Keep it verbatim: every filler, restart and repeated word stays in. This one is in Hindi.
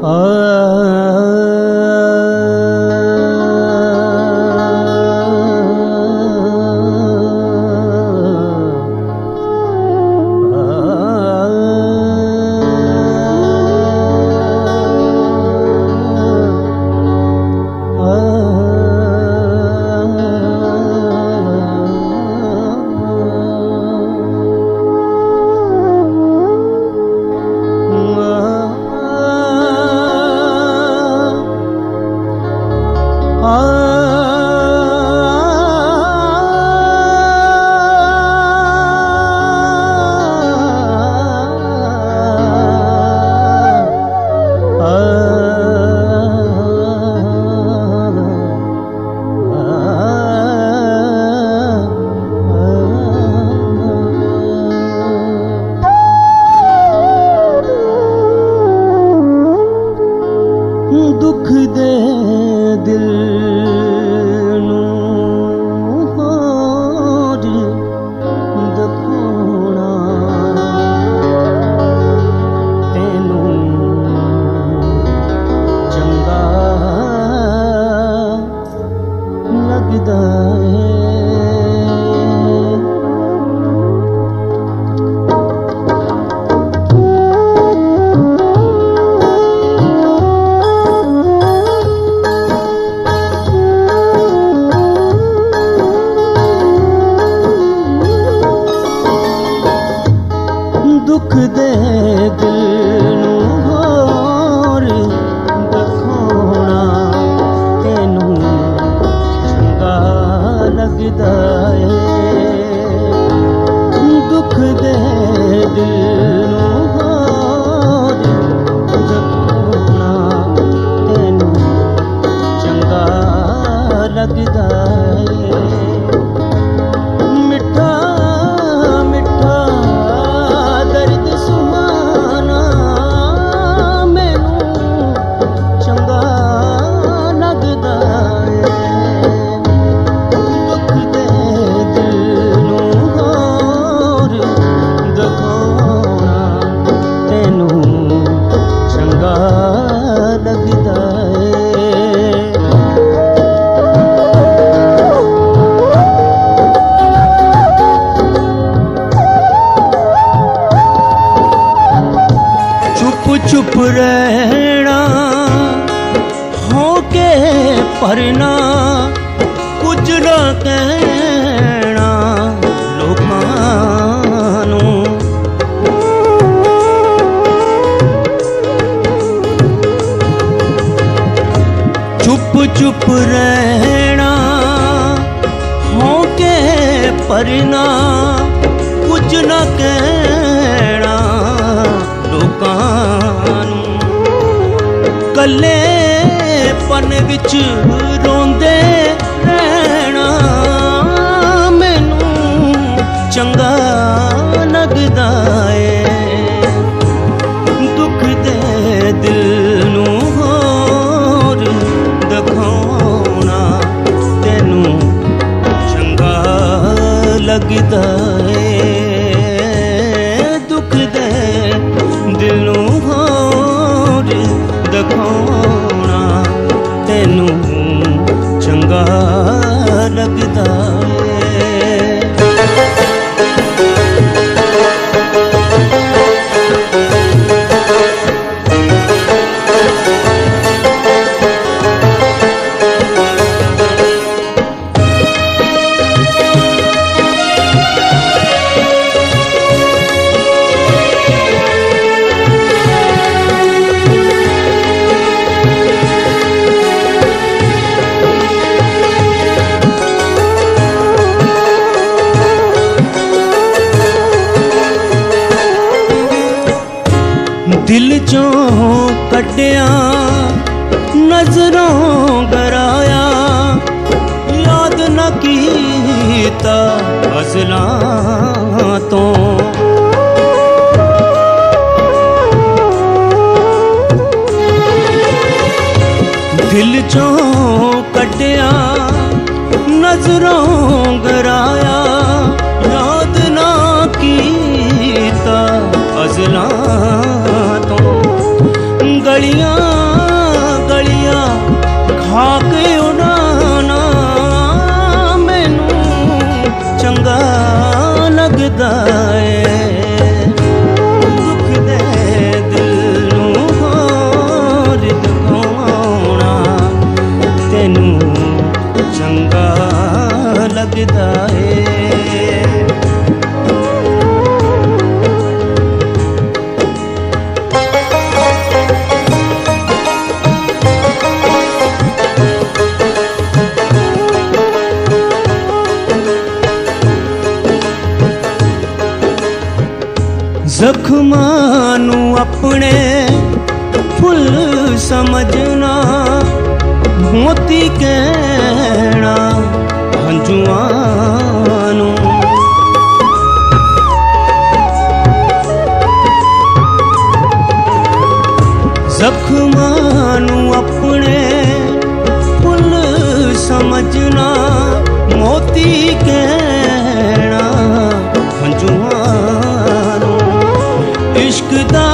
दुख दे दिल नू होर दखोना तेनू चंगा लगदा है। दुख दे दिल नू होर दखोना तेनू चंगा लगदा है। दुख दे दिल नू होर दखोना तेनू चंगा लगदा है। मिठा मिठा दर्द सुहाना मैनू चंगा लगदा है। दुख दे दिल नू होर दखोना तेनू चंगा लगदा है। चुप रहना होके परना कुछ ना कहना लोकां नूं। चुप चुप रहना होके परना कुछ ना कहना लोकां कल्ले पन विच रोंदे रहना मैनू चंगा लगदा है। दुख दे दिल नू होर दखोना तेनू चंगा लगदा है। दुख दे दिल नू होर दखोना तेनू चंगा लगदा है। दिल चों कड्डिया नजरों गराया याद न कीता गज़लां तो। दिल चों कड्डिया नजरों गराया याद न कीता गज़लां तो। गलियां जाए। ਜ਼ਖਮਾਂ ਨੂੰ ਆਪਣੇ ਫੁੱਲ ਸਮਝਣਾ, ਮੋਤੀ ਕਹਿਣਾ ਹੰਝੂਆਂ ਨੂੰ। ਜ਼ਖਮਾਂ ਨੂੰ ਆਪਣੇ ਫੁੱਲ ਸਮਝਣਾ, ਮੋਤੀ ਕਹਿਣਾ ਹੰਝੂਆਂ ਨੂੰ। इश्क दा